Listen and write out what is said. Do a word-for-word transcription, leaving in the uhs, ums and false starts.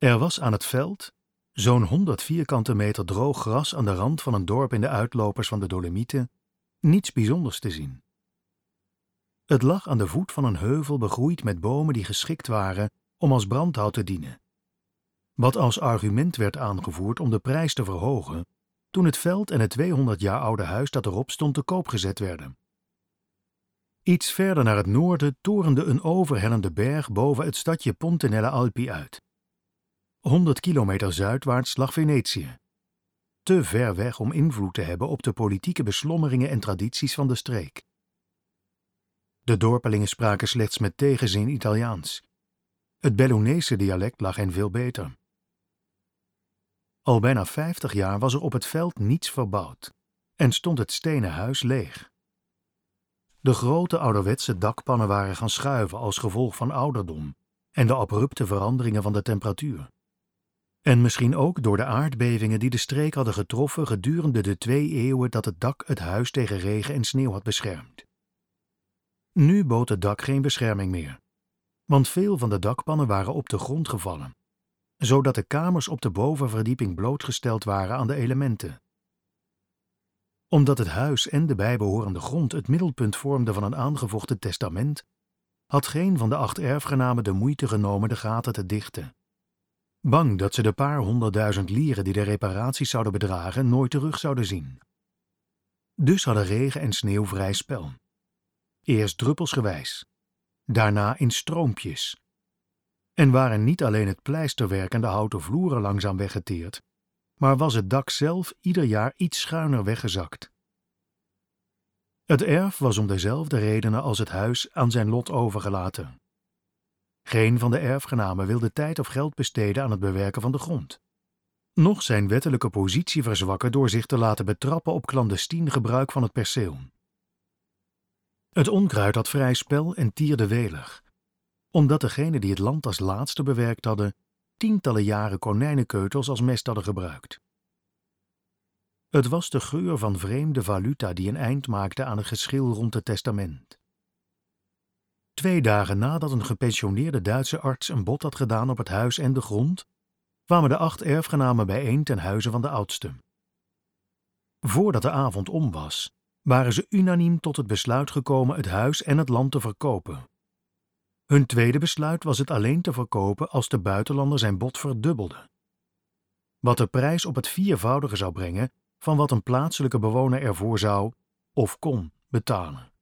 Er was aan het veld, zo'n honderd vierkante meter droog gras aan de rand van een dorp in de uitlopers van de Dolomieten, niets bijzonders te zien. Het lag aan de voet van een heuvel begroeid met bomen die geschikt waren om als brandhout te dienen. Wat als argument werd aangevoerd om de prijs te verhogen toen het veld en het tweehonderd jaar oude huis dat erop stond te koop gezet werden. Iets verder naar het noorden torende een overhellende berg boven het stadje Ponte nelle Alpi uit. Honderd kilometer zuidwaarts lag Venetië, te ver weg om invloed te hebben op de politieke beslommeringen en tradities van de streek. De dorpelingen spraken slechts met tegenzin Italiaans. Het Bellunese dialect lag hen veel beter. Al bijna vijftig jaar was er op het veld niets verbouwd en stond het stenen huis leeg. De grote ouderwetse dakpannen waren gaan schuiven als gevolg van ouderdom en de abrupte veranderingen van de temperatuur. En misschien ook door de aardbevingen die de streek hadden getroffen gedurende de twee eeuwen dat het dak het huis tegen regen en sneeuw had beschermd. Nu bood het dak geen bescherming meer, want veel van de dakpannen waren op de grond gevallen, zodat de kamers op de bovenverdieping blootgesteld waren aan de elementen. Omdat het huis en de bijbehorende grond het middelpunt vormden van een aangevochten testament, had geen van de acht erfgenamen de moeite genomen de gaten te dichten. Bang dat ze de paar honderdduizend lieren die de reparaties zouden bedragen nooit terug zouden zien. Dus hadden regen en sneeuw vrij spel. Eerst druppelsgewijs, daarna in stroompjes. En waren niet alleen het pleisterwerk en de houten vloeren langzaam weggeteerd, maar was het dak zelf ieder jaar iets schuiner weggezakt. Het erf was om dezelfde redenen als het huis aan zijn lot overgelaten. Geen van de erfgenamen wilde tijd of geld besteden aan het bewerken van de grond, noch zijn wettelijke positie verzwakken door zich te laten betrappen op clandestien gebruik van het perceel. Het onkruid had vrij spel en tierde welig, omdat degenen die het land als laatste bewerkt hadden, tientallen jaren konijnenkeutels als mest hadden gebruikt. Het was de geur van vreemde valuta die een eind maakte aan het geschil rond het testament. Twee dagen nadat een gepensioneerde Duitse arts een bod had gedaan op het huis en de grond, kwamen de acht erfgenamen bijeen ten huize van de oudste. Voordat de avond om was, waren ze unaniem tot het besluit gekomen het huis en het land te verkopen. Hun tweede besluit was het alleen te verkopen als de buitenlander zijn bod verdubbelde, wat de prijs op het viervoudige zou brengen van wat een plaatselijke bewoner ervoor zou of kon betalen.